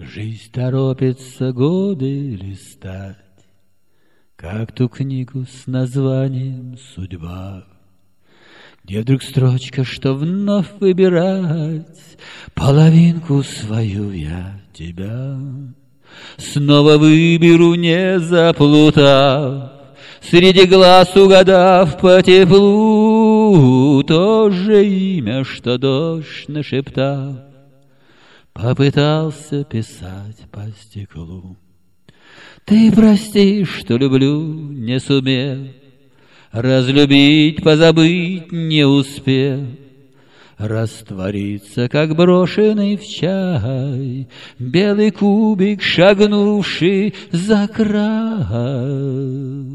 Жизнь торопится годы листать, как ту книгу с названием «Судьба», где вдруг строчка, что вновь выбирать половинку свою я тебя. Снова выберу, не заплутав, среди глаз угадав по теплу то же имя, что дождь нашептав, попытался писать по стеклу. Ты прости, что люблю, не сумев, разлюбить, позабыть не успев, раствориться, как брошенный в чай белый кубик, шагнувший за край.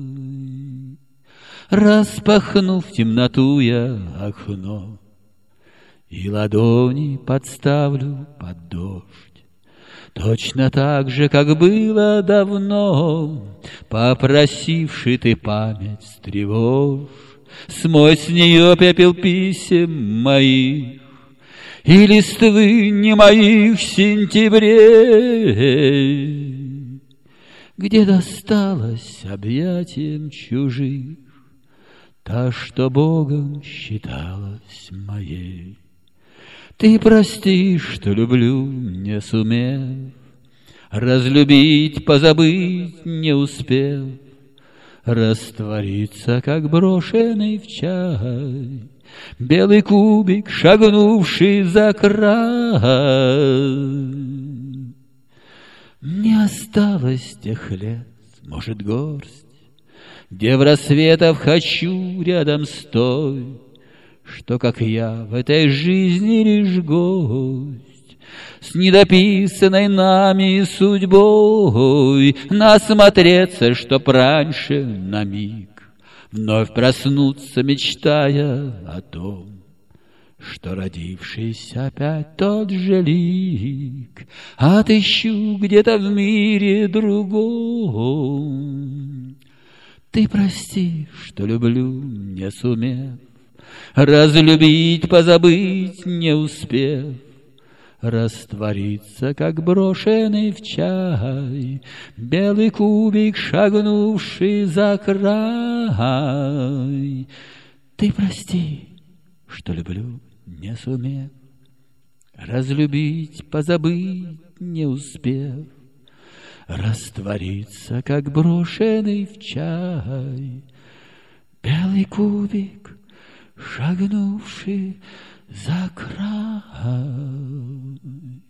Распахнув темноту я окно и ладони подставлю под дождь, точно так же, как было давно, попросивший ты память стревожь. Смой с нее пепел писем моих и листвы не моих сентябрей, где досталось объятиям чужих та, что Богом считалась моей. Ты прости, что люблю, не сумев, разлюбить, позабыть не успев, раствориться, как брошенный в чай белый кубик, шагнувший за край. Не осталось тех лет, может, горсть, где в рассветах хочу рядом стой, что, как я, в этой жизни лишь гость, с недописанной нами судьбой, насмотреться, чтоб раньше на миг вновь проснуться, мечтая о том, что родившийся опять тот же лик отыщу где-то в мире другом. Ты прости, что люблю, не сумев, разлюбить, позабыть не успев, раствориться, как брошенный в чай белый кубик, шагнувший за край. Ты прости, что люблю, не сумев, разлюбить, позабыть не успев, раствориться, как брошенный в чай белый кубик, шагнувший за край.